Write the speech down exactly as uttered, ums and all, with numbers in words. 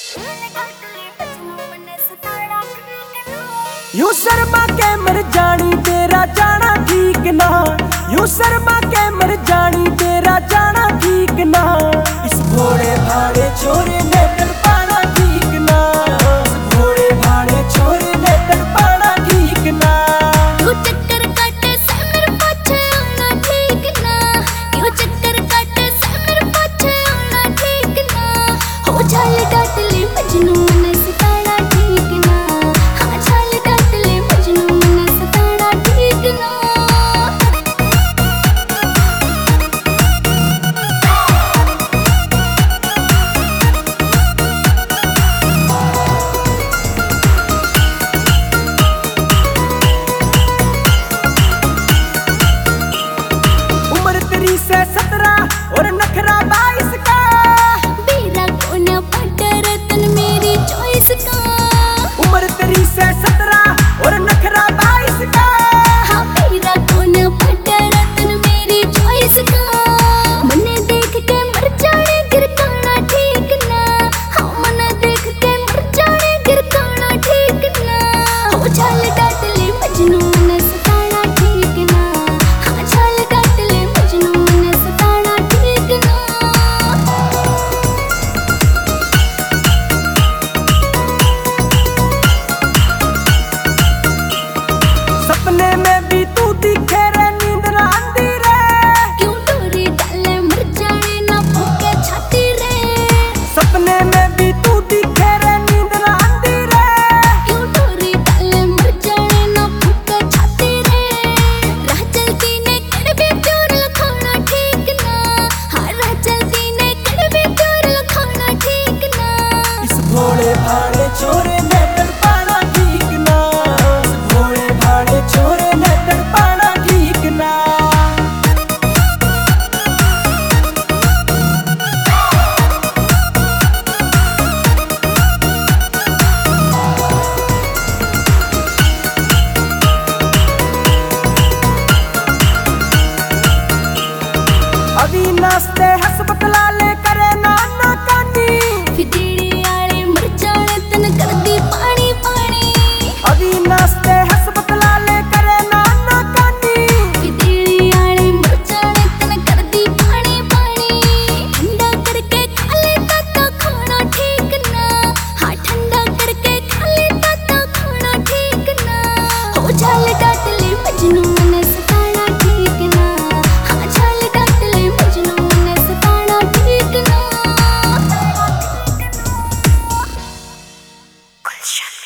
यूं शर्मा के मर जानी तेरा जाना ठीक ना, यूं शर्मा के मर जानी तेरा जाना ठीक ना। इस भोले भाले छोरे ने तड़पाना ठीक ना, इस भोले भाले छोरे ने तड़पाना ठीक ना। क्यों चक्कर काटे से मेरे पाछे आना ठीक ना, क्यों चक्कर काटे से मेरे पाछे आना ठीक ना। हो जाल डाट ले मजनू ने सताना ठीक ना, हाँ जाल डाट ले मजनू ने सताना ठीक ना। उम्र तेरी से सत्रह और नखरा बाईस का, बेरा कोना पटर तन मेरी चॉइस का। उम्र तेरी से सत्रह और नखरा बाईस का, हाँ बेरा कोना पटर तन मेरी चॉइस का। मने देख के मर जाने गिरकाना ठीक ना, हाँ मने देख के मर जाने गिरकाना ठीक ना। हो जाल डाट ले मजनू ने सताना ठीक ना, हाँ जाल डाट ले मजनू ने सताना ठीक ना। सपने में भी तू दिखे रे नींद ना आंदी रे। क्यों डोरी डाले मर जाने ना फूके छाती रे। सपने में भी तू दिखे रे नींद ना आंदी रे। क्यों डोरी डाले मर जाने ना फूके छाती रे। राह चलती ने कड़वे प्यार लखाना ठीक ना, हाँ राह चलती ने कड़वे प्यार लखाना ठीक ना। इस भोले भाले छोरे ने तड़पाना ठीक ना, इस भोले भाले छोरे ने तड़पाना ठीक ना। अभी नाचते हसबत लाले करे नाना कानी, फिदीड़ी आले मर जाने तन कर दी पानी पानी। अभी नाचते हसबत लाले करे नाना कानी। फिदीड़ी आले मर जाने तन कर दी पानी पानी। ठंडा करके खा लेता तो खाना ठीक ना, हाँ ठंडा करके खा लेता तो खाना ठीक ना। हो जाल डाट ले मजनू ने सताना ठीक ना, हाँ जाल डाट ले मजनू ने सताना ठीक ना। गुलशन।